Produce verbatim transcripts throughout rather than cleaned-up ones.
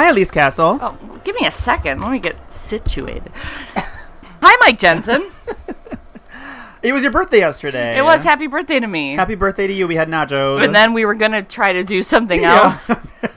Elise Castle. Oh, give me a second. Let me get situated. Hi, Mike Jensen. It was your birthday yesterday. It was. Happy birthday to me. Happy birthday to you. We had nachos. And then we were going to try to do something Yeah. else.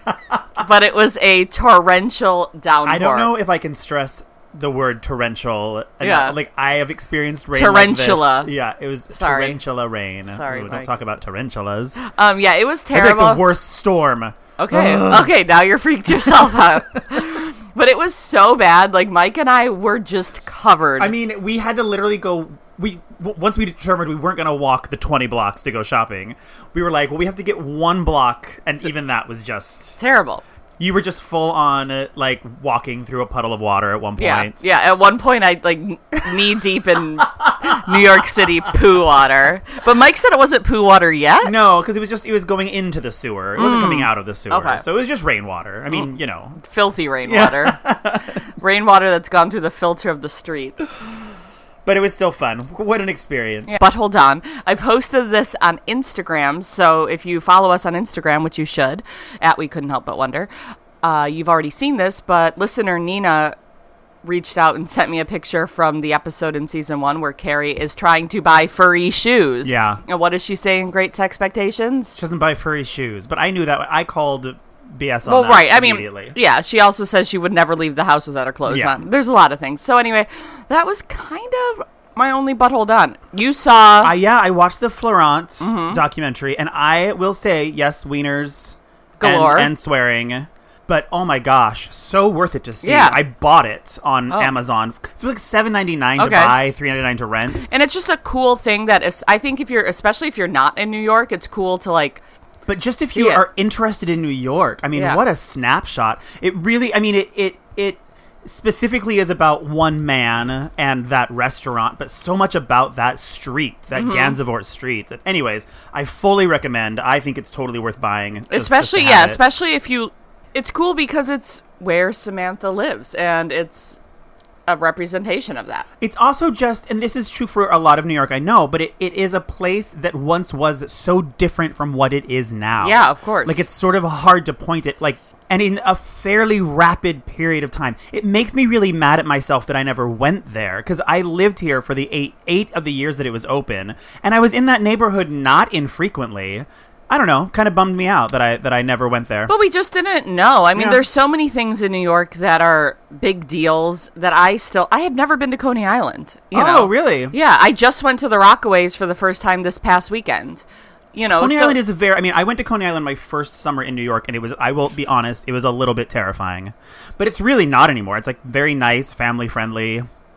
But it was a torrential downpour. I don't know if I can stress the word torrential. Yeah. Like, I have experienced rain Tarantula. like this. Yeah, it was Sorry. tarantula rain. Sorry, Ooh, don't Mike. talk about tarantulas. Um, yeah, it was Maybe terrible. like the worst storm. Okay, okay, now you're freaked yourself out. But it was so bad. Like, Mike and I were just covered. I mean, we had to literally go... We w- once we determined we weren't going to walk the twenty blocks to go shopping, we were like, well, we have to get one block, and even that was just... terrible. You were just full on, uh, like, walking through a puddle of water at one Yeah, point. yeah. At one point, I like knee deep in New York City poo water. But Mike said it wasn't poo water yet. No, because it was just, it was going into the sewer. It wasn't coming out of the sewer. Okay. So it was just rainwater. I mean, you know. Filthy rainwater. Rainwater that's gone through the filter of the streets. But it was still fun. What an experience. Yeah. But hold on. I posted this on Instagram, so if you follow us on Instagram, which you should, at We Couldn't Help But Wonder, uh, you've already seen this, but listener Nina reached out and sent me a picture from the episode in season one where Carrie is trying to buy furry shoes. Yeah. And what does she say in Great Expectations? She doesn't buy furry shoes. But I knew that. I called B S on Well, that right. I mean, immediately. yeah, she also says she would never leave the house without her clothes Yeah. on. There's a lot of things. So anyway, that was kind of my only butthole done. You saw... Uh, yeah, I watched the Florent Mm-hmm. documentary, and I will say, yes, wieners Galore. and, and swearing, but oh my gosh, so worth it to see. Yeah. I bought it on Oh. Amazon. It's like seven ninety-nine to Okay. buy, three ninety-nine to rent. And it's just a cool thing that is, I think if you're, especially if you're not in New York, it's cool to like... But just if See you it. are interested in New York, I mean, Yeah. what a snapshot. It really, I mean, it, it, it specifically is about one man and that restaurant, but so much about that street, that Mm-hmm. Gansevoort street. That, anyways, I fully recommend. I think it's totally worth buying. just- just to especially, have yeah, it. especially if you... It's cool because it's where Samantha lives, and it's a representation of that. It's also just, and this is true for a lot of New York, I know, but it, it is a place that once was so different from what it is now. Yeah, of course. Like, it's sort of hard to point it, like, and in a fairly rapid period of time. It makes me really mad at myself that I never went there, because I lived here for the eight, eight of the years that it was open, and I was in that neighborhood not infrequently. I don't know, kind of bummed me out that I that I never went there. But we just didn't know. I mean, Yeah. there's so many things in New York that are big deals that I still... I have never been to Coney Island. You Oh, know? really? Yeah, I just went to the Rockaways for the first time this past weekend. You know, Coney so- Island is a very, I mean, I went to Coney Island my first summer in New York, and it was, I will be honest, it was a little bit terrifying. But it's really not anymore. It's like very nice, family friendly.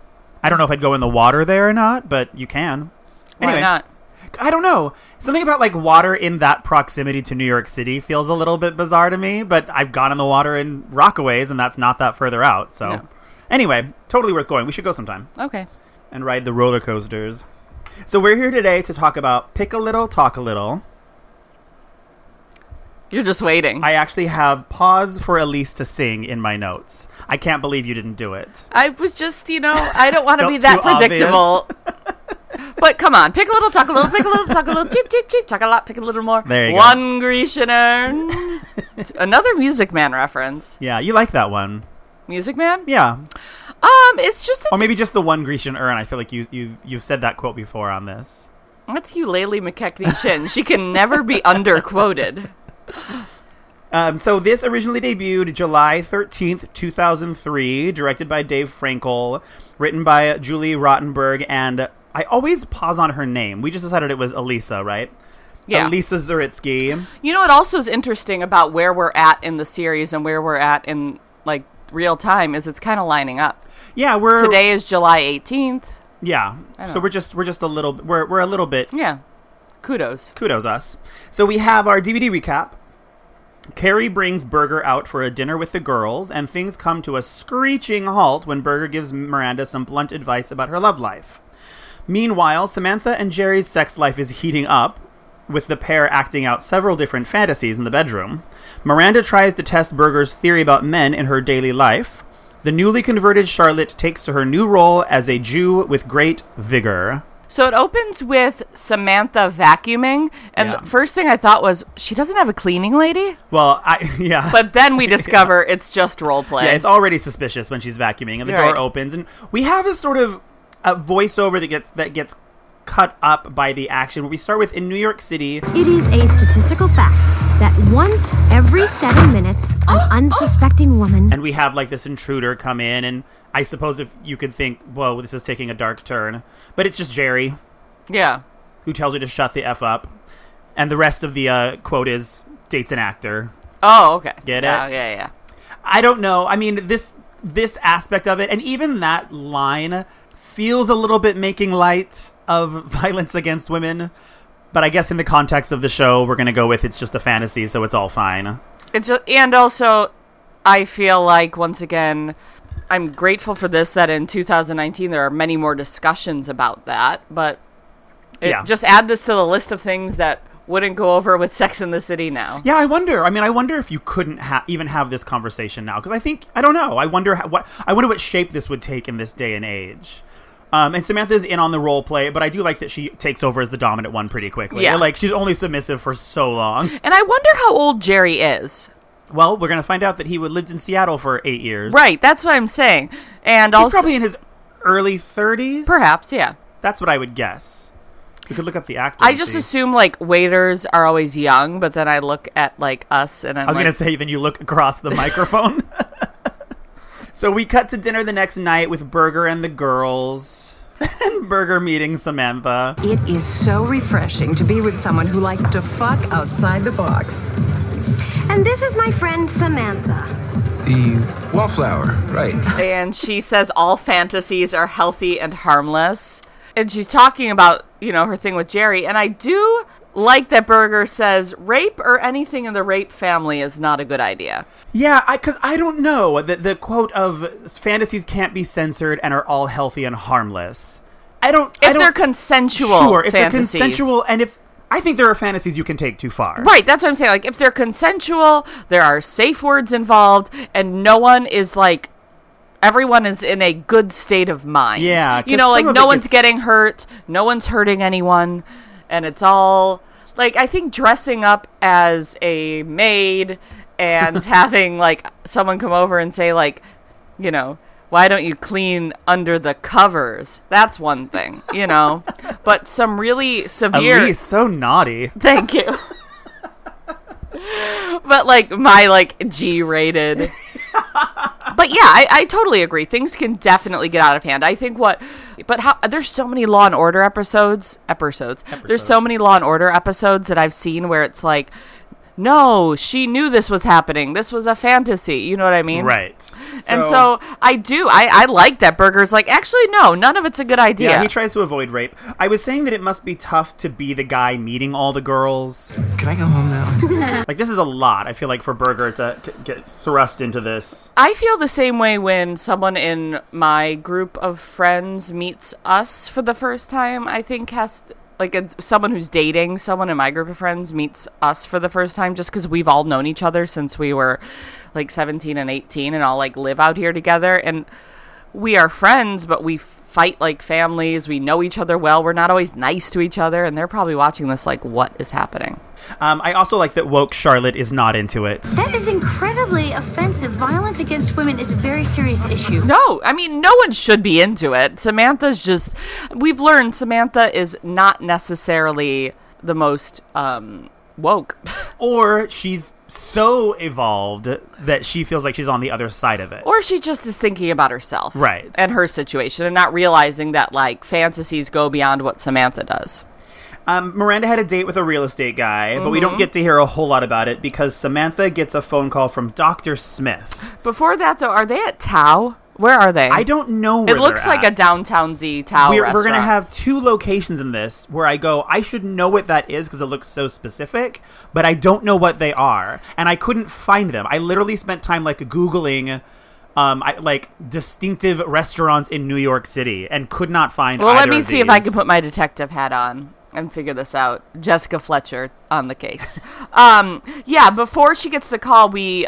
I don't know if I'd go in the water there or not, but you can. Why Anyway, not? I don't know. Something about like water in that proximity to New York City feels a little bit bizarre to me, but I've gone in the water in Rockaways, and that's not that further out. So No. anyway, totally worth going. We should go sometime Okay. and ride the roller coasters. So we're here today to talk about Pick a Little, Talk a Little. You're just waiting. I actually have pause for Elise to sing in my notes. I can't believe you didn't do it. I was just, you know, I don't want to Felt be that too obvious. predictable. But come on, pick a little, talk a little, pick a little, talk a little, cheep, cheep, cheep, talk a lot, pick a little more. There you go. One Grecian urn. Another Music Man reference. Yeah, you like that one. Music Man? Yeah. Um, it's just, it's, Or maybe just the one Grecian urn. I feel like you, you, you've said that quote before on this. that's Eulalie McKechnie Chin. She can never be underquoted. Um, so this originally debuted July thirteenth, two thousand three, directed by Dave Frankel, written by Julie Rottenberg, and I always pause on her name. We just decided it was Elisa, right? Yeah. Elisa Zuritsky. You know what also is interesting about where we're at in the series and where we're at in, like, real time is it's kind of lining up. Yeah, we're Today is July eighteenth. Yeah. I So know. we're just we're just a little we're we're a little bit Yeah. Kudos. kudos us. So we have our D V D recap. Carrie brings Berger out for a dinner with the girls, and things come to a screeching halt when Berger gives Miranda some blunt advice about her love life. Meanwhile, Samantha and Jerry's sex life is heating up, with the pair acting out several different fantasies in the bedroom. Miranda tries to test Berger's theory about men in her daily life. The newly converted Charlotte takes to her new role as a Jew with great vigor. So it opens with Samantha vacuuming, and Yeah. the first thing I thought was, she doesn't have a cleaning lady? Well, I yeah. But then we discover it's just role play. Yeah, it's already suspicious when she's vacuuming, and the Right. door opens, and we have a sort of a voiceover that gets that gets cut up by the action. Where we start with in New York City. It is a statistical fact that once every seven minutes, an unsuspecting woman... And we have, like, this intruder come in, and I suppose if you could think, whoa, this is taking a dark turn. But it's just Jerry, Yeah. who tells her to shut the F up. And the rest of the uh, quote is, dates an actor. Oh, okay. Get it? Yeah, yeah, yeah. I don't know. I mean, this this aspect of it, and even that line, feels a little bit making light of violence against women. But I guess in the context of the show, we're going to go with it's just a fantasy, so it's all fine. It's just, and also, I feel like, once again, I'm grateful for this, that in two thousand nineteen there are many more discussions about that, but it, Yeah. just add this to the list of things that wouldn't go over with Sex and the City now. Yeah, I wonder. I mean, I wonder if you couldn't ha- even have this conversation now, because I think I don't know. I wonder how, what I wonder what shape this would take in this day and age. Um, and Samantha's in on the role play, but I do like that she takes over as the dominant one pretty quickly. Yeah. Like, she's only submissive for so long. And I wonder how old Jerry is. Well, we're going to find out that he lived in Seattle for eight years. Right, that's what I'm saying. And He's also, probably in his early thirties. perhaps, yeah. That's what I would guess. We could look up the actor. I and just see. assume, like, waiters are always young, but then I look at, like, us, and I'm I was like, going to say, then you look across the microphone. So we cut to dinner the next night with Berger and the girls. And Berger meeting Samantha. It is so refreshing to be with someone who likes to fuck outside the box. And this is my friend Samantha. The wallflower, right. and she says all fantasies are healthy and harmless. And she's talking about, you know, her thing with Jerry. And I do like that Berger says rape or anything in the rape family is not a good idea. Yeah, I because I don't know. The, the quote of fantasies can't be censored and are all healthy and harmless. I don't... I If don't, they're consensual Sure, if fantasies. they're consensual, and if... I think there are fantasies you can take too far. Right, that's what I'm saying. Like, if they're consensual, there are safe words involved, and no one is, like... Everyone is in a good state of mind. Yeah, 'cause you know, like, some of no it one's gets- getting hurt, no one's hurting anyone, and it's all... Like, I think dressing up as a maid and having, like, someone come over and say, like, you know, why don't you clean under the covers? That's one thing, you know? But some really severe... Elise, so naughty. Thank you. But, like, my, like, G-rated... But yeah, I, I totally agree. Things can definitely get out of hand. I think what, but how there's so many Law and Order episodes, episodes. There's so Episodes. many Law and Order episodes that I've seen where it's like, no, she knew this was happening. This was a fantasy. You know what I mean? Right. And so I do. I, I like that Berger's like, actually, no, none of it's a good idea. Yeah, he tries to avoid rape. I was saying that it must be tough to be the guy meeting all the girls. Can I go home now? Like, this is a lot, I feel like, for Berger to, to get thrust into this. I feel the same way when someone in my group of friends meets us for the first time. I think has to, like it's someone who's dating someone in my group of friends meets us for the first time, just because we've all known each other since we were like seventeen and eighteen and all like live out here together, and we are friends, but we fight like families. We know each other well. We're not always nice to each other, and they're probably watching this like, what is happening? Um, I also like that woke Charlotte is not into it. That is incredibly offensive. Violence against women is a very serious issue. No, I mean, no one should be into it. Samantha's just, we've learned Samantha is not necessarily the most um, woke. Or she's so evolved that she feels like she's on the other side of it. Or she just is thinking about herself. Right. And her situation and not realizing that, like, fantasies go beyond what Samantha does. Um, Miranda had a date with a real estate guy, but we Mm-hmm. don't get to hear a whole lot about it because Samantha gets a phone call from Doctor Smith. Before that, though, are they at Tao? Where are they? I don't know where It looks they're like at. a downtown Z Tao We're, restaurant. we're going to have two locations in this where I go, I should know what that is because it looks so specific, but I don't know what they are. And I couldn't find them. I literally spent time like Googling um, I, like distinctive restaurants in New York City and could not find Well, either let me of see if I can these. put my detective hat on and figure this out. Jessica Fletcher on the case. um, yeah, before she gets the call, we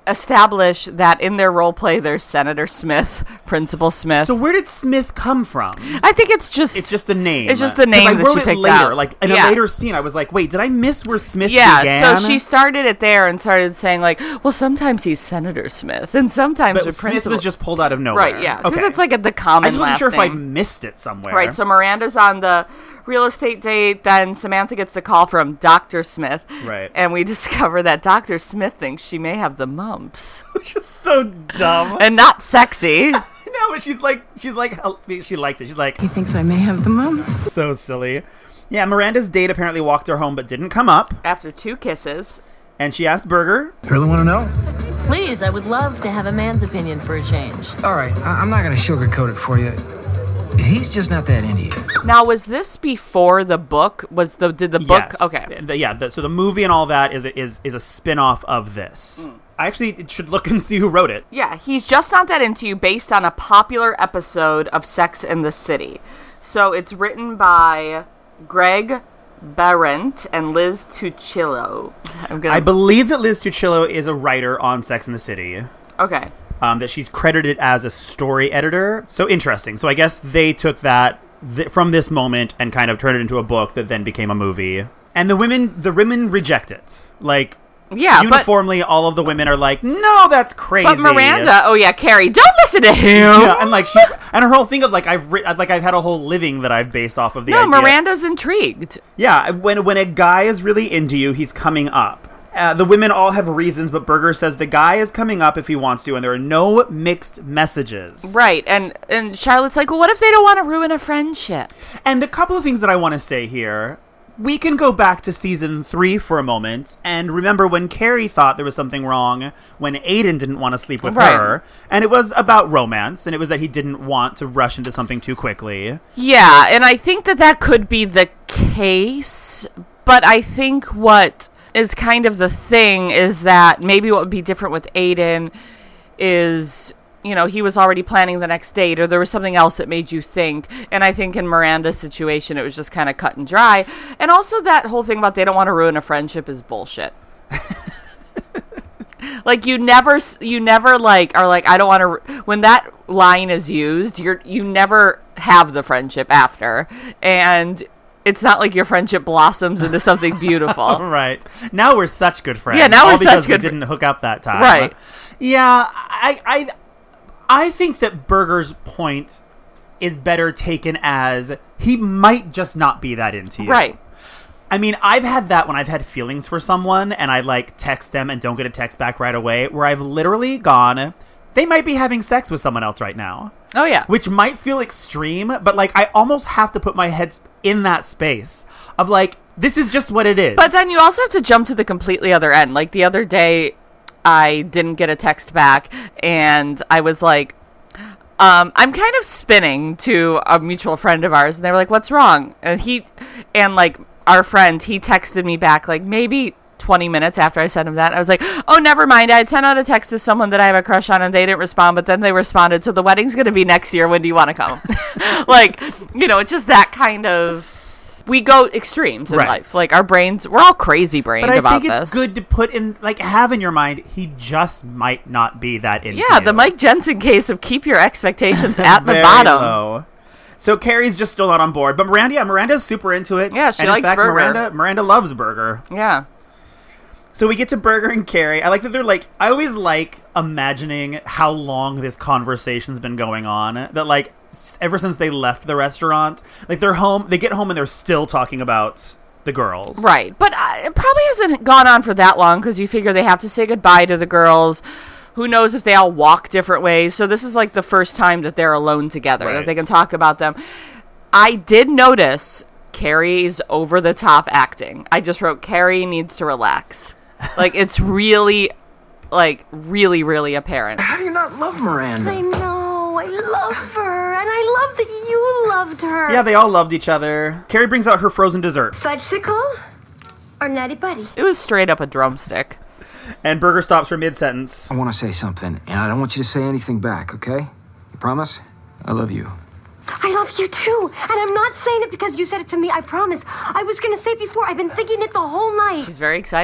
establish that in their role play there's Senator Smith, Principal Smith. So where did Smith come from? I think it's just It's just a name. It's just the name I that wrote she it picked later. out. Like in Yeah. a later scene, I was like, "Wait, did I miss where Smith Yeah, began?" so she started it there and started saying like, well, sometimes he's Senator Smith and sometimes But the Smith principal. was just pulled out of nowhere. Right, yeah, because Okay. it's like a, the common I just wasn't last sure if I name. missed it somewhere. Right, so Miranda's on the real estate date, then Samantha gets the call from Doctor Smith. Right. And we discover that Doctor Smith thinks she may have the mumps. Which is so dumb. And not sexy. No, but she's like, she's like, she likes it. She's like, He thinks I may have the mumps. so silly. Yeah, Miranda's date apparently walked her home but didn't come up. After two kisses. And she asked Berger, You really want to know? Please, I would love to have a man's opinion for a change. All right, I- I'm not going to sugarcoat it for you. He's just not that into you. Now, was this before the book? Was the did the book? yes. Okay. The- yeah, the, so the movie and all that is, is, is a spin-off of this. Mm. I actually should look and see who wrote it. Yeah, he's just not that into you based on a popular episode of Sex in the City. So it's written by Greg Behrendt and Liz Tuccillo. I'm gonna. I believe that Liz Tuccillo is a writer on Sex and the City. okay. Um, that she's credited as a story editor. So interesting. So I guess they took that th- from this moment and kind of turned it into a book that then became a movie. And the women, the women reject it. Like, Yeah, uniformly, all of the women are like, "No, that's crazy." but but Miranda, oh yeah, Carrie, don't listen to him. yeah, and like she, and her whole thing of like I've writ- like I've had a whole living that I've based off of the no, idea. Miranda's intrigued. Yeah, when when a guy is really into you, he's coming up. Uh, the women all have reasons, but Berger says the guy is coming up if he wants to, and there are no mixed messages. Right, and and Charlotte's like, well, what if they don't want to ruin a friendship? And a couple of things that I want to say here. We can go back to season three for a moment and remember when Carrie thought there was something wrong when Aiden didn't want to sleep with Right. her. And it was about romance, and it was that he didn't want to rush into something too quickly. Yeah, and I think that that could be the case, but I think what is kind of the thing is that maybe what would be different with Aiden is, you know, he was already planning the next date, or there was something else that made you think. And I think in Miranda's situation, it was just kind of cut and dry. And also that whole thing about they don't want to ruin a friendship is bullshit. Like you never, you never like are like I don't want to. When that line is used, you're you never have the friendship after, and it's not like your friendship blossoms into something beautiful. Right. Now we're such good friends. Yeah, now all we're because such good we fr- didn't hook up that time. Right. Yeah, I, I, I think that Berger's point is better taken as he might just not be that into you. Right. I mean, I've had that when I've had feelings for someone and I like text them and don't get a text back right away, where I've literally gone, they might be having sex with someone else right now. Oh yeah. Which might feel extreme, but like I almost have to put my head sp- in that space of like, this is just what it is. But then you also have to jump to the completely other end. Like the other day, I didn't get a text back, and I was like, um, I'm kind of spinning to a mutual friend of ours, and they were like, what's wrong? And he, and like our friend, he texted me back like maybe twenty minutes after I sent him that. I was like, oh, never mind. I had sent out a text to someone that I have a crush on, and they didn't respond, but then they responded. So the wedding's going to be next year. When do you want to come? Like, you know, it's just that kind of. We go extremes in Right. life. Like our brains, we're all crazy brained But I about think it's this. good to put in, like, have in your mind, he just might not be that into Yeah, you. the Mike Jensen case of keep your expectations at the Very bottom. low. So Carrie's just still not on board, but Miranda, yeah, Miranda's super into it. Yeah, she and likes in fact, Berger. Miranda, Miranda loves Berger. Yeah. So we get to Berger and Carrie. I like that they're like, I always like imagining how long this conversation's been going on. That like, s- ever since they left the restaurant, like they're home, they get home and they're still talking about the girls. Right. But uh, it probably hasn't gone on for that long because you figure they have to say goodbye to the girls. Who knows if they all walk different ways. So this is like the first time that they're alone together, Right. that they can talk about them. I did notice Carrie's over the top acting. I just wrote Carrie needs to relax. Like it's really, like really, really apparent. How do you not love Miranda? I know. I love her. And I love that you loved her. Yeah, they all loved each other. Carrie brings out her frozen dessert, Fudgesicle or Natty Buddy? It was straight up a drumstick. and Berger stops her mid-sentence. I want to say something, and I don't want you to say anything back, okay? You promise? I love you. I love you too. And I'm not saying it because you said it to me. I promise. I was going to say it before. I've been thinking it the whole night. She's very excited.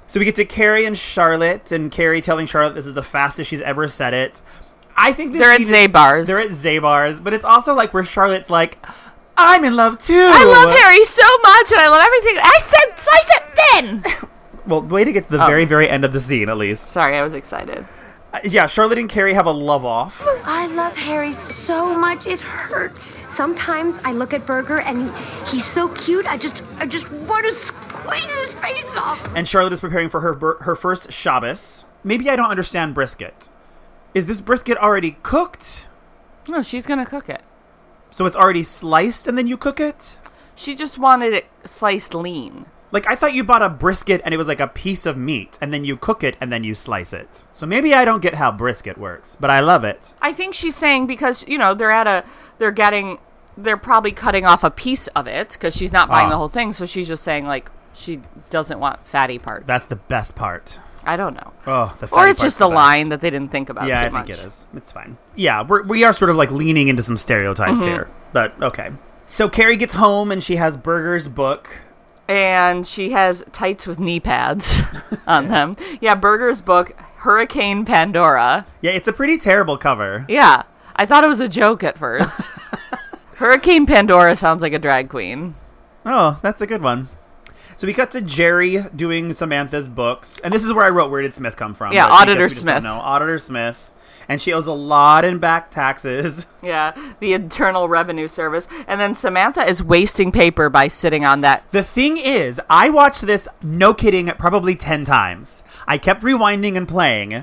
So we get to Carrie and Charlotte, and Carrie telling Charlotte this is the fastest she's ever said it. I think this They're at scene is- Zabar's. They're at Zabar's, but it's also like where Charlotte's like, I'm in love too. I love Harry so much, and I love everything. I said slice it thin. Well, way to get to the Oh. very, very end of the scene, at least. Sorry, I was excited. Uh, yeah, Charlotte and Carrie have a love off. I love Harry so much it hurts. Sometimes I look at Berger and he's so cute. I just, I just want to squeeze his face off. And Charlotte is preparing for her bur- her first Shabbos. Maybe I don't understand brisket. Is this brisket already cooked? No, she's gonna cook it. So it's already sliced and then you cook it? She just wanted it sliced lean. Like, I thought you bought a brisket and it was like a piece of meat, and then you cook it and then you slice it. So maybe I don't get how brisket works, but I love it. I think she's saying because, you know, they're at a, they're getting, they're probably cutting off a piece of it because she's not buying Ah. the whole thing. So she's just saying, like, she doesn't want fatty part. That's the best part. I don't know. Oh, the Or fatty it's part's just the a best. line that they didn't think about Yeah, too I think much. it is. It's fine. Yeah, we're, we are sort of like leaning into some stereotypes Mm-hmm. here, but okay. So Carrie gets home and she has Berger's book. And she has tights with knee pads on them. Yeah, Berger's book, Hurricane Pandora. Yeah, it's a pretty terrible cover. Yeah, I thought it was a joke at first. Hurricane Pandora sounds like a drag queen. Oh, that's a good one. So we cut to Jerry doing Samantha's books, and this is where I wrote, where did Smith come from? Yeah, But I guess Auditor we just don't Smith. know. Auditor Smith. And she owes a lot in back taxes. Yeah, the Internal Revenue Service. And then Samantha is wasting paper by sitting on that. The thing is, I watched this, no kidding, probably ten times. I kept rewinding and playing.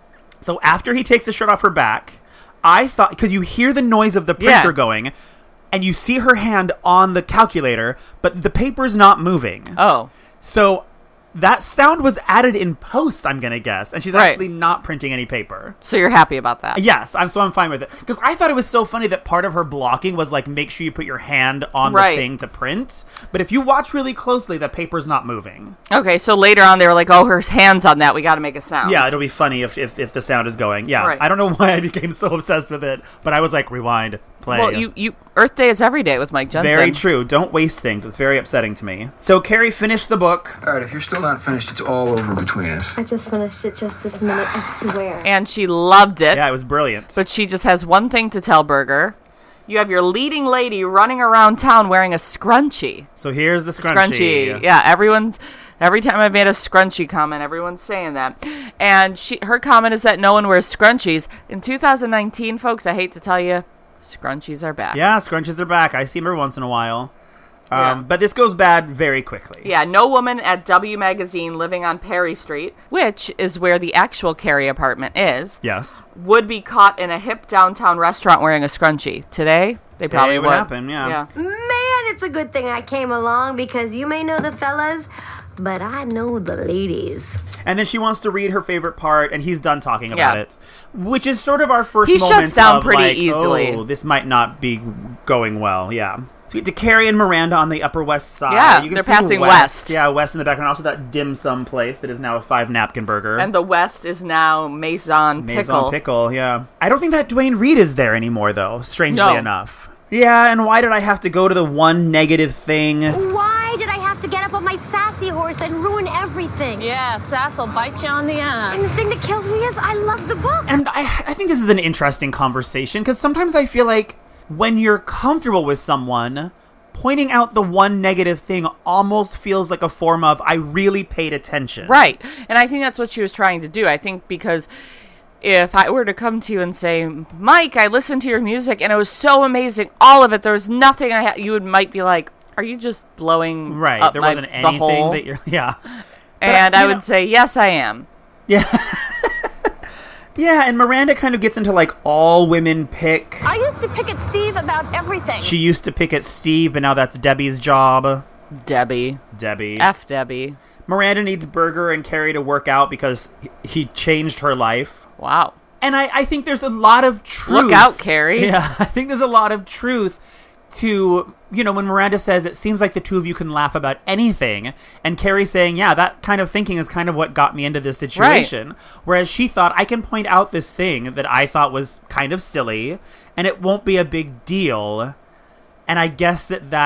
So after he takes the shirt off her back, I thought, because you hear the noise of the printer Yeah. going, and you see her hand on the calculator, but the paper's not moving. Oh, So that sound was added in post, I'm going to guess, and she's Right. actually not printing any paper. so you're happy about that? Yes, I'm so I'm fine with it. Because I thought it was so funny that part of her blocking was like, make sure you put your hand on Right. the thing to print. But if you watch really closely, the paper's not moving. Okay, so later on they were like, oh, her hand's on that. We got to make a sound. Yeah, it'll be funny if, if, if the sound is going. Yeah, Right. I don't know why I became so obsessed with it, but I was like, rewind, play. Well, you, you Earth Day is every day with Mike Jensen. Very true. Don't waste things. It's very upsetting to me. So Carrie finished the book. All right, if you're still not finished, it's all over between us. I just finished it just this minute, I swear. And she loved it. Yeah, it was brilliant. But she just has one thing to tell Berger. You have your leading lady running around town wearing a scrunchie. So here's the scrunchie. Scrunchie. Yeah, everyone. Every time I've made a scrunchie comment, everyone's saying that. And she, her comment is that no one wears scrunchies. In two thousand nineteen, folks, I hate to tell you, scrunchies are back. Yeah, scrunchies are back. I see them every once in a while. Um, Yeah. But this goes bad very quickly. Yeah, no woman at W Magazine living on Perry Street, which is where the actual Carrie apartment is, Yes. would be caught in a hip downtown restaurant wearing a scrunchie. Today, they probably it would happen, yeah. Yeah. Man, it's a good thing I came along because you may know the fellas, but I know the ladies. And then she wants to read her favorite part, and he's done talking about Yeah. it, which is sort of our first He moment shuts down of pretty like, easily. oh, this might not be going well. Yeah. So we get to Carrie and Miranda on the Upper West Side. Yeah, you can they're see passing West. West. Yeah, West in the background. Also that dim sum place that is now a five napkin burger. And the West is now Maison Maison Pickle. Pickle, yeah. I don't think that Dwayne Reed is there anymore, though, strangely No. enough. Yeah, and why did I have to go to the one negative thing? Why did I have to get up on my sassy horse and ruin everything? Yeah, Sass will bite you on the ass. And the thing that kills me is I love the book. And I, I think this is an interesting conversation, because sometimes I feel like when you're comfortable with someone, pointing out the one negative thing almost feels like a form of, I really paid attention. Right. And I think that's what she was trying to do. I think because if I were to come to you and say, Mike, I listened to your music and it was so amazing, all of it, there was nothing I had, you would might be like, are you just blowing Right, up there my- wasn't the anything hole? that you're, yeah. And But, I you would know- say, yes, I am. Yeah. Yeah, and Miranda kind of gets into like all women pick. I used to pick at Steve about everything. She used to pick at Steve, but now that's Debbie's job. Debbie. Debbie. F Debbie. Miranda needs Berger and Carrie to work out because he- he changed her life. Wow. And I, I think there's a lot of truth. Look out, Carrie. Yeah, I think there's a lot of truth to, you know, when Miranda says it seems like the two of you can laugh about anything, and Carrie saying, yeah, that kind of thinking is kind of what got me into this situation. Whereas she thought, I can point out this thing that I thought was kind of silly, and it won't be a big deal. And I guess that that's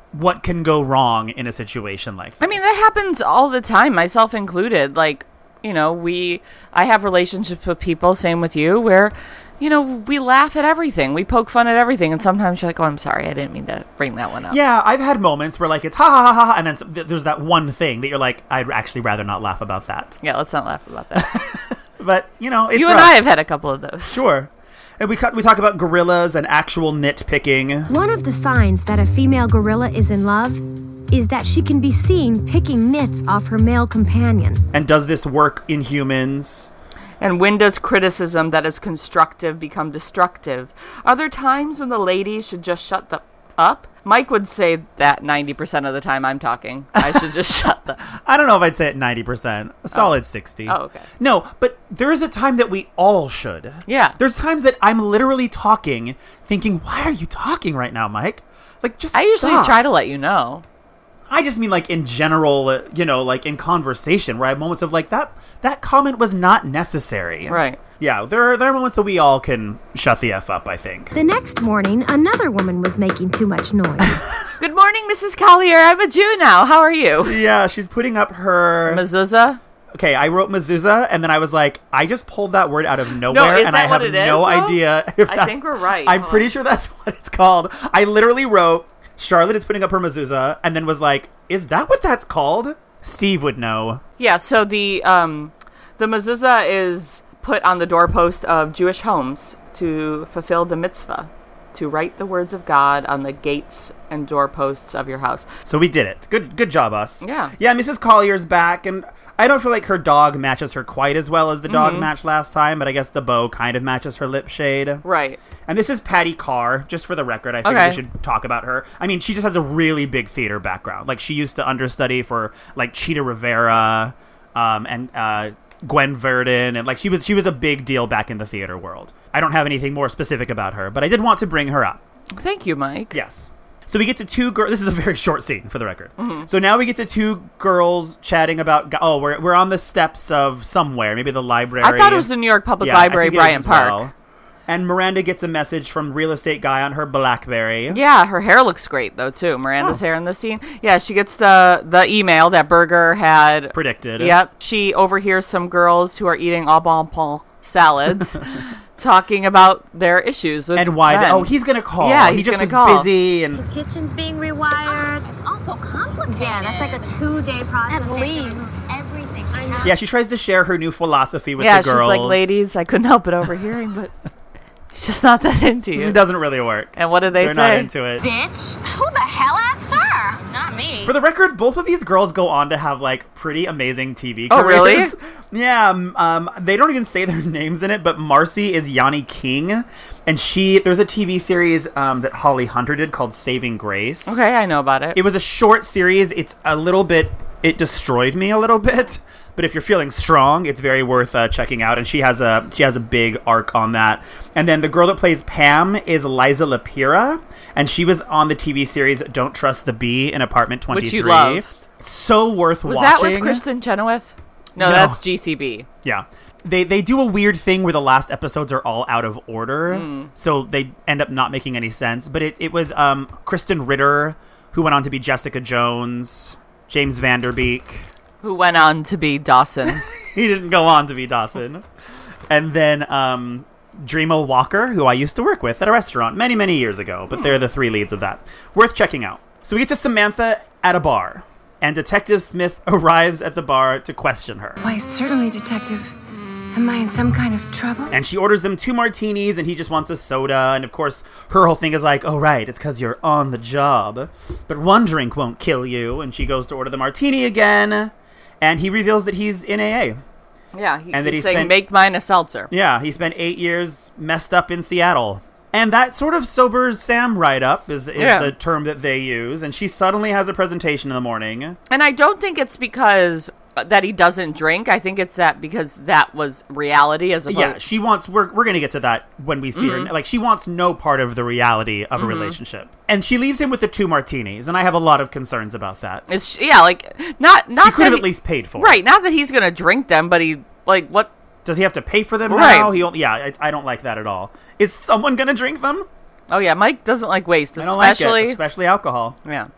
what can go wrong in a situation like this. I mean, that happens all the time, myself included. Like, you know, we, I have relationships with people, same with you, where, you know, we laugh at everything. We poke fun at everything. And sometimes you're like, oh, I'm sorry. I didn't mean to bring that one up. Yeah, I've had moments where, like, it's ha ha ha ha, and then some, th- there's that one thing that you're like, I'd actually rather not laugh about that. Yeah, let's not laugh about that. But, you know, it's You rough. and I have had a couple of those. Sure. And we, cu- we talk about gorillas and actual nitpicking. One of the signs that a female gorilla is in love is that she can be seen picking nits off her male companion. And does this work in humans? And when does criticism that is constructive become destructive? Are there times when the lady should just shut the up? Mike would say that ninety percent of the time I'm talking, I should just shut the... I don't know if I'd say it ninety percent. A solid Oh. sixty. Oh, okay. No, but there is a time that we all should. Yeah. There's times that I'm literally talking, thinking, why are you talking right now, Mike? Like, just I usually stop. try to let you know. I just mean, like, in general, uh, you know, like, in conversation, where I have moments of, like, that that comment was not necessary. Right. Yeah, there are, there are moments that we all can shut the F up, I think. The next morning, another woman was making too much noise. Good morning, Missus Collier. I'm a Jew now. How are you? Yeah, she's putting up her... Mezuzah? Okay, I wrote mezuzah, and then I was like, I just pulled that word out of nowhere, is and that I what have it is, no though? idea if I that's... think we're right. I'm Hold pretty on. sure that's what it's called. I literally wrote, Charlotte is putting up her mezuzah, and then was like, is that what that's called? Steve would know. Yeah, so the um, the mezuzah is put on the doorpost of Jewish homes to fulfill the mitzvah, to write the words of God on the gates and doorposts of your house. So we did it. Good good job, us. Yeah. Yeah, Missus Collier's back, and I don't feel like her dog matches her quite as well as the dog Mm-hmm. matched last time, but I guess the bow kind of matches her lip shade. Right. And this is Patty Carr, just for the record. I think Okay. we should talk about her. I mean, she just has a really big theater background. Like, she used to understudy for, like, Cheetah Rivera um, and uh, Gwen Verdon. And, like, she was she was a big deal back in the theater world. I don't have anything more specific about her, but I did want to bring her up. Thank you, Mike. Yes. So we get to two girls. This is a very short scene, for the record. So now we get to two girls chatting about... Go- oh, we're, we're on the steps of somewhere. Maybe the library. I thought it was the New York Public Yeah, I Library, think it is Bryant as Park. well. And Miranda gets a message from real estate guy on her BlackBerry. Yeah, her hair looks great though too. Miranda's Oh. hair in this scene. Yeah, she gets the the email that Berger had Predicted. Yep. She overhears some girls who are eating au bon pain salads talking about their issues with And why? men. The, oh, he's gonna call. Yeah, he he's just gonna was call. busy and. His kitchen's being rewired. It's also complicated. Yeah, that's like a two-day process. At least. Everything. I know. Yeah, she tries to share her new philosophy with yeah, the girls. she's like, ladies, I couldn't help it overhearing, but she's just not that into you. It doesn't really work. And what did they They're say? not into it. Bitch, who the hell asked her? Not me. For the record, both of these girls go on to have like pretty amazing T V Oh, really? careers. Yeah, um, um, they don't even say their names in it, but Marcy is Yanni King, and she there's a T V series um, that Holly Hunter did called Saving Grace. Okay, I know about it. It was a short series. It's a little bit. It destroyed me a little bit. But if you're feeling strong, it's very worth uh, checking out. And she has a she has a big arc on that. And then the girl that plays Pam is Liza Lapira, and she was on the T V series Don't Trust the Bee in Apartment twenty-three. Which you love. So worth was watching. that with Kristen Chenoweth? No, No. that's G C B. Yeah. They they do a weird thing where the last episodes are all out of order, Mm. so they end up not making any sense. But it, it was um, Kristen Ritter, who went on to be Jessica Jones, James Vanderbeek. Who went on to be Dawson. He didn't go on to be Dawson. And then um, Dreamo Walker, who I used to work with at a restaurant many, many years ago. But they're the three leads of that. Worth checking out. So we get to Samantha at a bar. And Detective Smith arrives at the bar to question her. Why, certainly, Detective. Am I in some kind of trouble? And she orders them two martinis, and he just wants a soda. And of course, her whole thing is like, oh, right, it's because you're on the job. But one drink won't kill you. And she goes to order the martini again. And he reveals that he's in A A. Yeah, he And that keeps he saying, spent- make mine a seltzer. Yeah, he spent eight years messed up in Seattle. And that sort of sobers Sam right up, is, is Yeah. the term that they use. And she suddenly has a presentation in the morning. And I don't think it's because uh, that he doesn't drink. I think it's that because that was reality as opposed Yeah, she wants, we're, we're going to get to that when we see Mm-hmm. her. Like, she wants no part of the reality of a relationship. And she leaves him with the two martinis. And I have a lot of concerns about that. It's yeah, like not not She could that have he- at least paid for it. right. Not that he's gonna drink them, but he like what? Does he have to pay for them Right. now? He only, yeah, I, I don't like that at all. Is someone going to drink them? Oh yeah, Mike doesn't like waste, I don't like especially it, especially alcohol. yeah.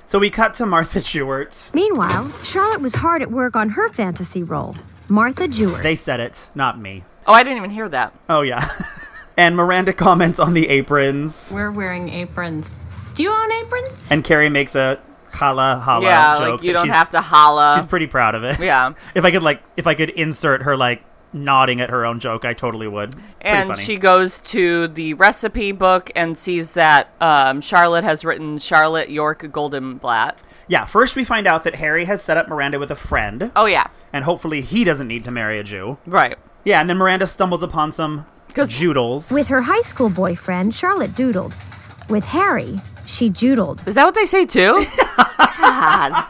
So we cut to Martha Jewett. Meanwhile, Charlotte was hard at work on her fantasy role, Martha Jewett. They said it, not me. Oh, I didn't even hear that. Oh, yeah. And Miranda comments on the aprons. We're wearing aprons. Do you own aprons? And Carrie makes a holla holla Yeah, joke. like you that don't she's- have to holla. She's pretty proud of it. Yeah. If I could like, if I could insert her like nodding at her own joke, I totally would. It's pretty and funny. she goes to the recipe book and sees that um, Charlotte has written Charlotte York Goldenblatt. Yeah, first we find out that Harry has set up Miranda with a friend, Oh, yeah. and hopefully he doesn't need to marry a Jew. Right. Yeah, and then Miranda stumbles upon some 'Cause- joodles. With her high school boyfriend, Charlotte doodled. With Harry, she joodled. Is that what they say, too? God.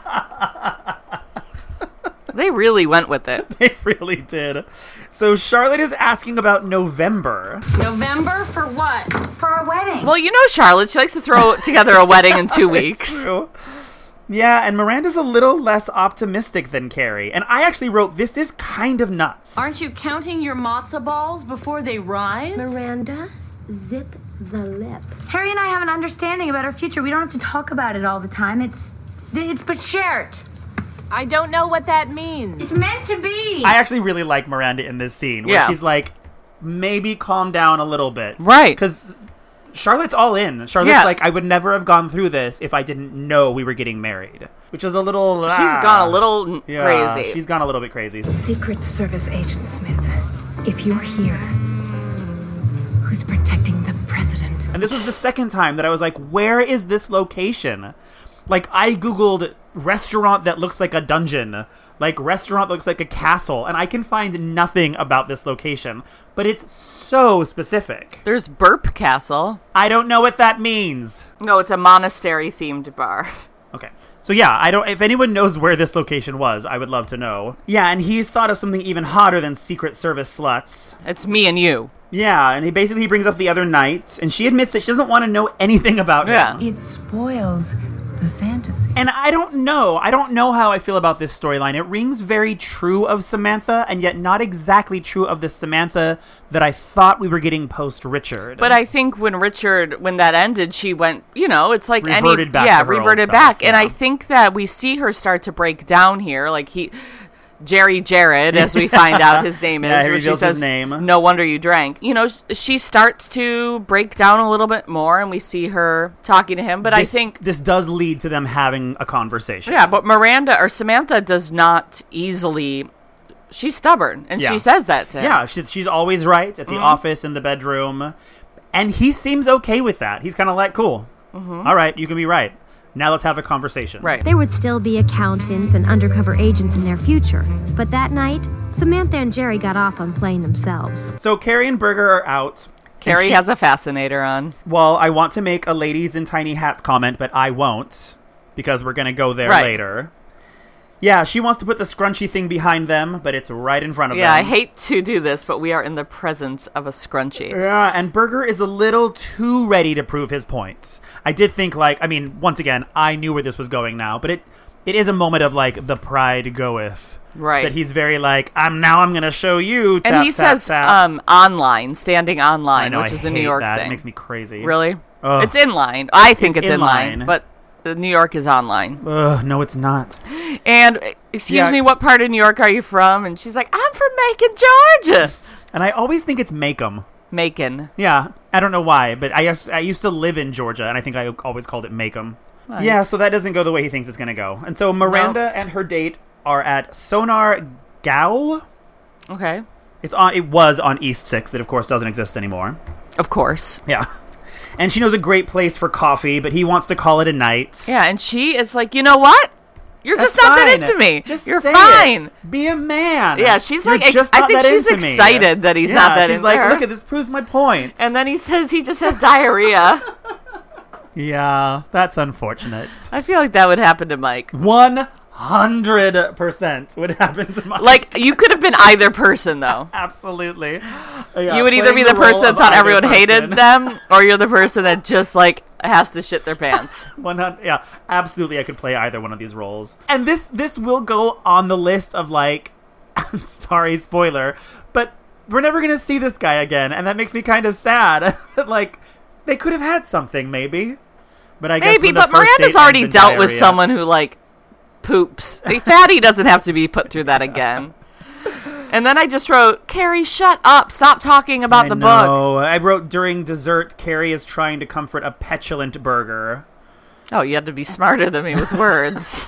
They really went with it. They really did. So Charlotte is asking about November. November for what? For our wedding. Well, you know Charlotte. She likes to throw together a wedding in two weeks. True. Yeah, and Miranda's a little less optimistic than Carrie. And I actually wrote, this is kind of nuts. Aren't you counting your matzo balls before they rise? Miranda, zip the lip. Harry and I have an understanding about our future. We don't have to talk about it all the time. It's it's but shared. I don't know what that means. It's meant to be. I actually really like Miranda in this scene where Yeah. she's like, maybe calm down a little bit. Right. Because Charlotte's all in. Charlotte's Yeah. like, I would never have gone through this if I didn't know we were getting married. Which is a little... She's ah. gone a little Yeah, crazy. She's gone a little bit crazy. Secret Service Agent Smith, if you're here, who's protecting the president? And this was the second time that I was like, where is this location? Like, I Googled restaurant that looks like a dungeon. Like, restaurant that looks like a castle. And I can find nothing about this location. But it's so specific. There's Burp Castle. I don't know what that means. No, it's a monastery-themed bar. Okay. So yeah, I don't. If anyone knows where this location was, I would love to know. Yeah, and he's thought of something even hotter than Secret Service sluts. It's me and you. Yeah, and he basically brings up the other night, and she admits that she doesn't want to know anything about Yeah. him. It spoils the fantasy. And I don't know. I don't know how I feel about this storyline. It rings very true of Samantha, and yet not exactly true of the Samantha that I thought we were getting post Richard. But I think when Richard, when that ended, she went, you know, it's like Reverted any, back yeah, to her old reverted self, back. And yeah. I think that we see her start to break down here. Like he, Jerry Jared, as we find out his name is. Yeah, he where she reveals his says, name. No wonder you drank. You know, sh- she starts to break down a little bit more, and we see her talking to him. But I This- think, this does lead to them having a conversation. yeah, but Miranda or Samantha does not easily. She's stubborn, and Yeah. she says that to him. Yeah, she's, she's always right at the Mm-hmm. office, in the bedroom. And he seems okay with that. He's kind of like, cool. All right, you can be right. Now let's have a conversation. Right. There would still be accountants and undercover agents in their future. But that night, Samantha and Jerry got off on playing themselves. So Carrie and Berger are out. and Carrie she- has a fascinator on. Well, I want to make a ladies in tiny hats comment, but I won't because we're going to go there Right. later. Yeah, she wants to put the scrunchy thing behind them, but it's right in front of Yeah, I them. hate to do this, but we are in the presence of a scrunchie. Yeah, and Berger is a little too ready to prove his point. I did think, like, I mean, once again, I knew where this was going now, but it it is a moment of, like, the pride goeth. Right. That he's very like, I'm now I'm going to show you, tap, And he tap, says tap. um, online, standing online, I know, which I is a hate New York that. thing. It makes me crazy. Really? Ugh. It's in line. I think It's it's, in in line, line. but uh, New York is online. Ugh, no, it's not. And, uh, excuse Yeah. me, what part of New York are you from? And she's like, I'm from Macon, Georgia. And I always think it's Macon. Macon. Yeah, I don't know why, but I used- I used to live in Georgia, and I think I always called it Macon. Yeah, so that doesn't go the way he thinks it's going to go. And so Miranda and her date are at Sonar Gao. Okay. It's on. It was on East Sixth. That of course doesn't exist anymore. Of course. Yeah, and she knows a great place for coffee, but he wants to call it a night. Yeah, and she is like, you know what? You're That's just not that fine. into me. Just You're say fine. it. Be a man. Yeah, she's You're like ex- just I not think that she's into me. excited that he's yeah, not that she's into like, her. look at this proves my point. And then he says he just has diarrhea. yeah, that's unfortunate. I feel like that would happen to Mike. One hundred percent would happen to my Like, you could have been either person, though. absolutely. Yeah, you would either be playing the role person that of thought either everyone hated person. them, or you're the person that just, like, has to shit their pants. one hundred Yeah, absolutely. I could play either one of these roles, and this this will go on the list of like. I'm sorry, spoiler, but we're never gonna see this guy again, and that makes me kind of sad. Like, they could have had something, maybe. But I guess Maybe, when the but first Miranda's date already ends in dealt with diarrhea- someone who, like, poops. Like, Fatty doesn't have to be put through that again. And then I just wrote, Carrie, shut up. Stop talking about I the book. know. I wrote during dessert, Carrie is trying to comfort a petulant Burger. Oh, you had to be smarter than me with words.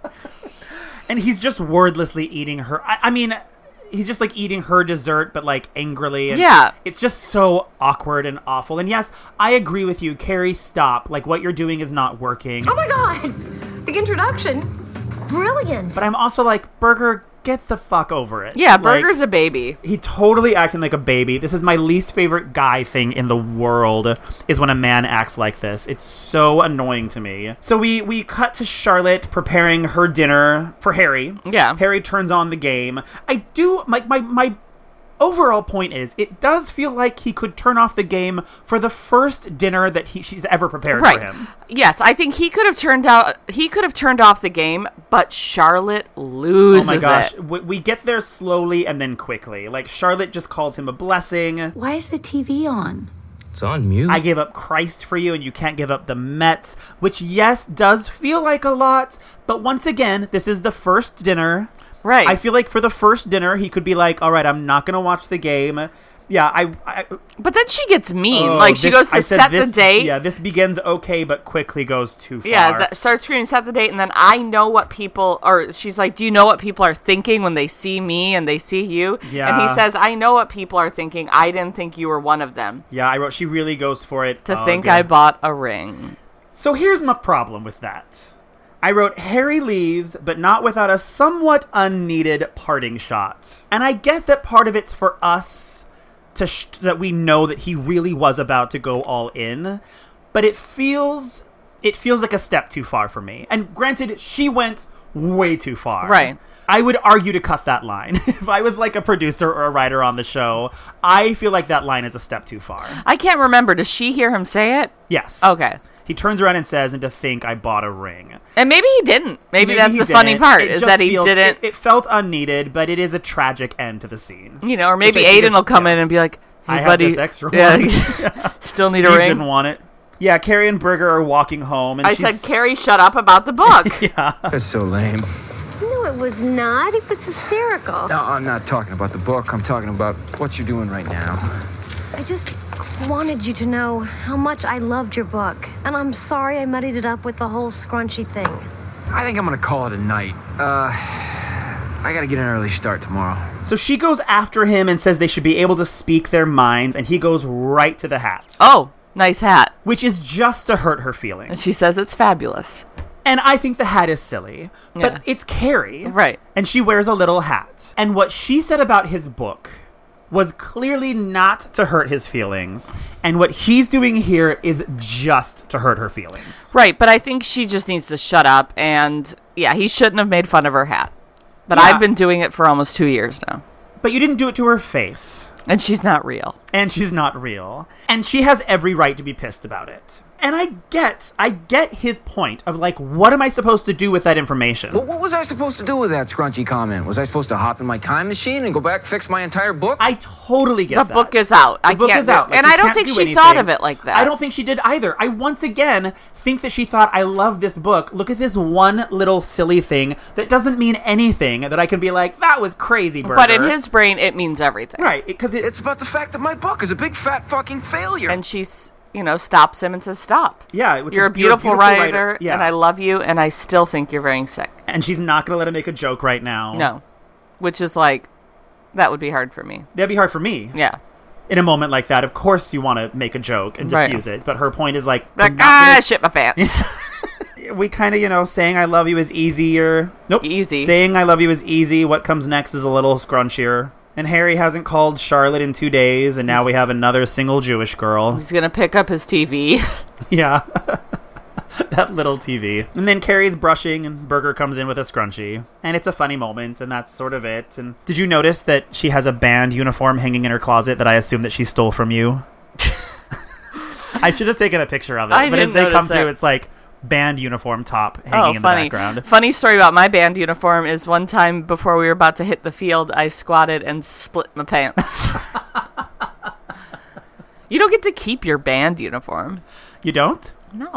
And he's just wordlessly eating her. I, I mean, he's just like eating her dessert, but like angrily. And Yeah. It's just so awkward and awful. And yes, I agree with you. Carrie, stop. Like, what you're doing is not working. Oh my god! Big introduction. Brilliant. But I'm also like, Burger, get the fuck over it. Yeah, Like, Burger's a baby. he totally acting like a baby. This is my least favorite guy thing in the world, is when a man acts like this. It's so annoying to me. So we, we cut to Charlotte preparing her dinner for Harry. Yeah. Harry turns on the game. I do, my, my, my overall point is, it does feel like he could turn off the game for the first dinner that he she's ever prepared Right. for him. Yes, I think he could have turned out. He could have turned off the game, but Charlotte loses Oh my gosh. it. We, we get there slowly and then quickly. Like, Charlotte just calls him a blessing. Why is the T V on? It's on mute. I gave up Christ for you and you can't give up the Mets, which, yes, does feel like a lot. But once again, this is the first dinner. Right. I feel like for the first dinner, he could be like, all right, I'm not going to watch the game. Yeah, I... I But then she gets mean. oh, like, she this- goes to I said set this- the date. Yeah, this begins okay, but quickly goes too far. Yeah, that starts screaming, set the date, and then I know what people, or she's like, do you know what people are thinking when they see me and they see you? And Yeah. he says, I know what people are thinking. I didn't think you were one of them. Yeah, I wrote, she really goes for it. To Oh, think good. I bought a ring. So here's my problem with that. I wrote, Harry leaves, but not without a somewhat unneeded parting shot. And I get that part of it's for us to sh- that we know that he really was about to go all in, but it feels it feels like a step too far for me. And granted, she went way too far. Right. I would argue to cut that line. If I was like a producer or a writer on the show, I feel like that line is a step too far. I can't remember. Does she hear him say it? Yes. Okay. He turns around and says, and to think I bought a ring. And maybe he didn't. Maybe, Maybe that's he the funny didn't. part, It is just that he feels- didn't, It, it felt unneeded, but it is a tragic end to the scene. you know, or maybe Which I think Aiden is- will come yeah. in and be like, hey, I have buddy. this extra yeah, one. Still need Steve a ring. didn't want it. Yeah, Carrie and Burger are walking home, and I she's, said, Carrie, shut up about the book. That's so lame. No, it was not. It was hysterical. No, I'm not talking about the book. I'm talking about what you're doing right now. I just wanted you to know how much I loved your book. And I'm sorry I muddied it up with the whole scrunchy thing. I think I'm gonna call it a night. Uh, I gotta get an early start tomorrow. So she goes after him and says they should be able to speak their minds, and he goes right to the hat, Oh, nice hat. which is just to hurt her And feelings. she says it's fabulous. And I think the hat is silly, but Yeah. it's Carrie. Right. And she wears a little hat. And what she said about his book was clearly not to hurt his feelings. And what he's doing here is just to hurt her feelings. Right, but I think she just needs to shut up. And, yeah, he shouldn't have made fun of her hat. But Yeah. I've been doing it for almost two years now. But you didn't do it to her face. And she's not real. And she's not real. And she has every right to be pissed about it. And I get, I get his point of like, what am I supposed to do with that information? What, what was I supposed to do with that scrunchy comment? Was I supposed to hop in my time machine and go back fix my entire book? I totally get The that. book is out. The I book can't is do- out. Like, and you I don't can't think do she anything. thought of it like that. I don't think she did either. I once again think that she thought, I love this book. Look at this one little silly thing that doesn't mean anything that I can be like, that was crazy, Burger. But in his brain, it means everything. Right, because it, It's about the fact that my book is a big fat fucking failure. And she's, you know, stops him and says, stop. yeah, it's You're a beautiful, writer, Yeah. and I love you, and I still think you're very sick. And she's not going to let him make a joke right now. No. Which is like, that would be hard for me. That'd be hard for me. Yeah. In a moment like that, of course you want to make a joke and Right. diffuse it. But her point is like, Like, I'm not ah, gonna- shit my pants. we kind of, you know, saying I love you is easier. Nope. Easy. Saying I love you is easy. What comes next is a little scrunchier. And Harry hasn't called Charlotte in two days, and now we have another single Jewish girl. He's going to pick up his T V. Yeah. That little T V. And then Carrie's brushing, and Burger comes in with a scrunchie. And it's a funny moment, and that's sort of it. And did you notice that she has a band uniform hanging in her closet that I assume that she stole from you? I should have taken a picture of it. I but as didn't they notice come that. through, it's like band uniform top hanging Oh, in funny. the background. Funny story about my band uniform is one time before we were about to hit the field, I squatted and split my pants. You don't get to keep your band uniform. You don't? No.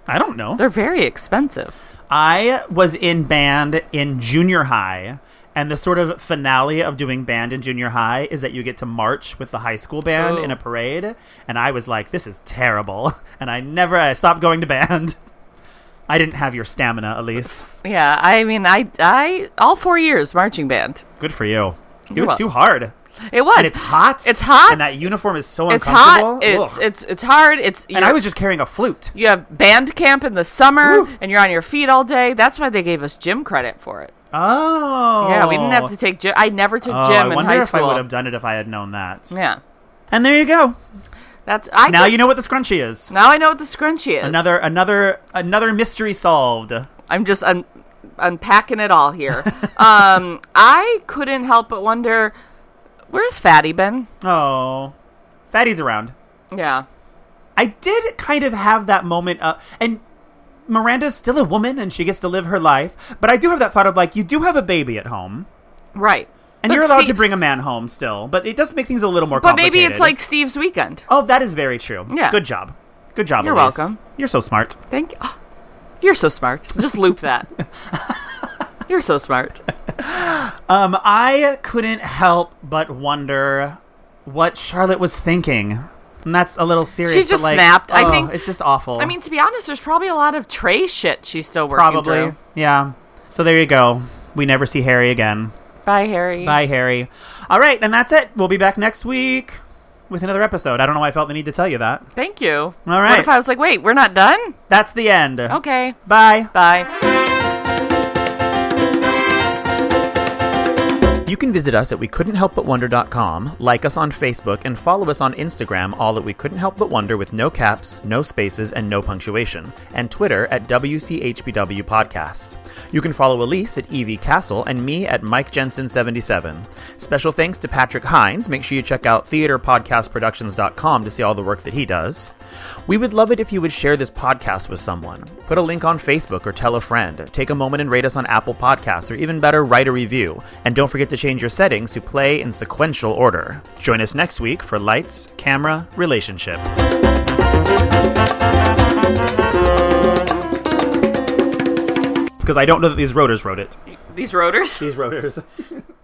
I don't know. They're very expensive. I was in band in junior high, and the sort of finale of doing band in junior high is that you get to march with the high school band Oh. in a parade, and I was like, this is terrible, and I never, I stopped going to band. I didn't have your stamina, Elise. Yeah, I mean, I, I, all four years marching band. Good for you. It You're was too welcome. hard. It was. And it's hot. It's hot. And that uniform is so It's uncomfortable. hot. It's Ugh. it's it's hard. It's And I was just carrying a flute. You have band camp in the summer, Woo. and you're on your feet all day. That's why they gave us gym credit for it. Oh. Yeah, we didn't have to take gym. I never took Oh, gym I in wonder high if school. I would have done it if I had known that. Yeah, And there you go. that's I. Now could- you know what the scrunchie is. Now I know what the scrunchie is. Another another another mystery solved. I'm just un- unpacking it all here. um, I couldn't help but wonder, where's Fatty been? Oh. Fatty's around. Yeah. I did kind of have that moment uh, and Miranda's still a woman and she gets to live her life, but I do have that thought of like you do have a baby at home. Right. And But you're allowed Steve- to bring a man home still, but it does make things a little more But complicated. maybe it's like Steve's weekend. Oh, that is very true. Yeah. Good job. Good job, You're Elise. welcome. You're so smart. Thank you. You're so smart. Just loop that. You're so smart. Um, I couldn't help but wonder what Charlotte was thinking. And that's a little serious. She but, just like, snapped. I oh, think- it's just awful. I mean, to be honest, there's probably a lot of Trey shit she's still working probably. through. Yeah. So there you go. We never see Harry again. Bye, Harry. Bye, Harry. All right, and that's it. We'll be back next week with another episode. I don't know why I felt the need to tell you that. Thank you. All What right. if I was like, wait, we're not done? That's the end. Okay. Bye. Bye. You can visit us at we couldn't help but wonder dot com, like us on Facebook, and follow us on Instagram, all at We Couldn't Help But Wonder with no caps, no spaces, and no punctuation, and Twitter at W C H B W Podcast. You can follow Elise at Evie Castle and me at Mike Jensen seventy-seven. Special thanks to Patrick Hines. Make sure you check out theater podcast productions dot com to see all the work that he does. We would love it if you would share this podcast with someone. Put a link on Facebook or tell a friend. Take a moment and rate us on Apple Podcasts, or even better, write a review. And don't forget to change your settings to play in sequential order. Join us next week for Lights, Camera, Relationship. Because I don't know that these rotors wrote it. These rotors? These rotors.